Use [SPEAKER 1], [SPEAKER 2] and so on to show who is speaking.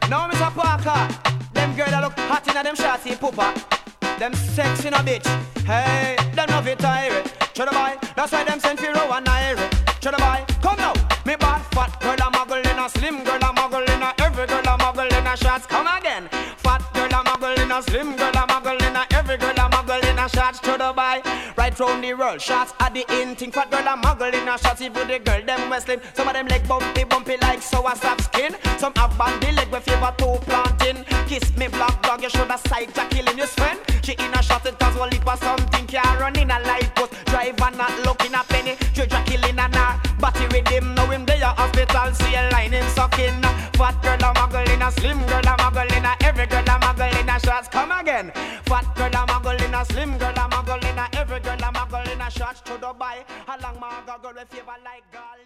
[SPEAKER 1] Now, Mr. Parker, them girls that look hot in them shorty pooper. Them sexy no bitch. Hey, them love it tired. Show the boy, that's why them send for row and irie. Show the boy, come now. Me bad fat girl a muggle in a slim girl a muggle in a every girl a muggle in a shots. Come again. Fat girl a muggle in a slim girl a muggle in a every girl a muggle in a shots. Show the boy, right round the world. Shots at the in thing. Fat girl a muggle in a shots. Even the girl them we slim. Some of them leg bumpy like sour sap skin. Some have bandy leg with favor two planting. Kiss me black dog, you should have sight a killing your friend. She in a shot it cause one lip or something. Can't run in a light post. Drive and not looking a penny. She killing and her body with him. Know him there hospital. See a line him sucking. Fat girl a muggle in a slim girl a muggle in a every girl a muggle in a shots. Come again. Fat girl a muggle in a slim girl a muggle in a every girl a muggle in a shots. To Dubai. Along my girl with favor like girl.